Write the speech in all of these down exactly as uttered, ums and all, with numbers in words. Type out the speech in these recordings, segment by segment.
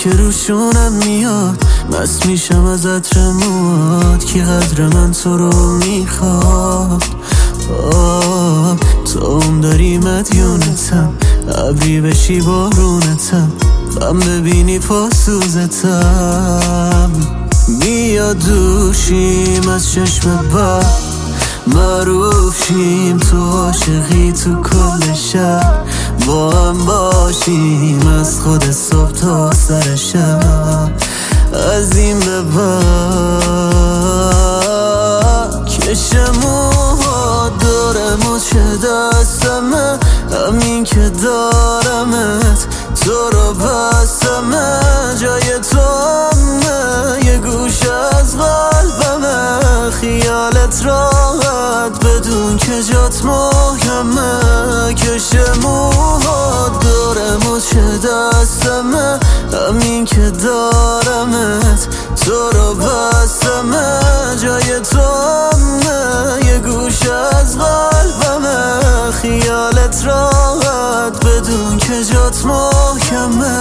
که روشونم میاد، مست میشم از عطر موات. کی قدر من تو رو میخواد؟ آه تو اون داری مدیونتم، ابری بشی بارونتم، غم ببینی پاسوزتم. بیا دوشیم از چشم بر، معروف شیم تو عاشقی تو کل شهر. با هم باشیم از خود صبح تا سر شب. از این به بعد کشم موها داره مچ دستمه، همین که دارمت تو رو بستمه. جای تو همه یه گوش از قلبمه، خیالت راحت بدون که جات محکمه. کشم موها داره مچ دستمه، همین که دارمت تو رو بستمه. جای تو همه یه گوش از قلبمه، خیالت راحت بدون که جات محکمه.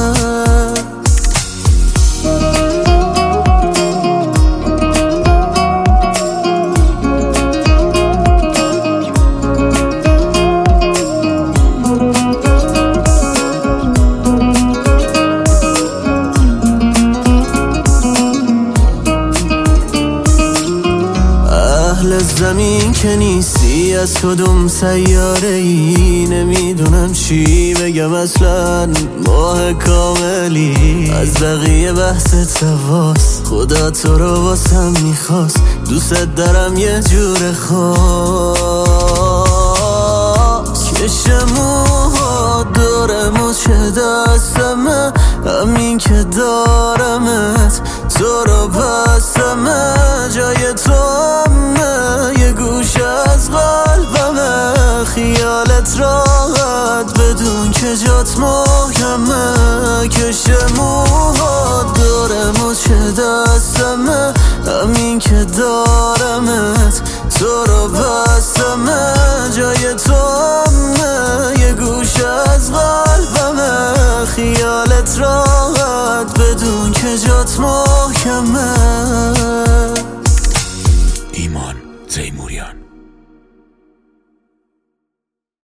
اهل زمین که نیستی، از کدوم سیاره ای؟ نمیدونم چی بگم اصلا، ماه کاملی از بقیه بحث تواس. خدا تو رو واسم میخواست، دوست دارم یه جور خاص. کشم موها داره مچ دستمه، همین که دارمت تو رو بستمه. جای تو همه یه گوش از قلبمه، خیالت راحت بدون که جات محکمه.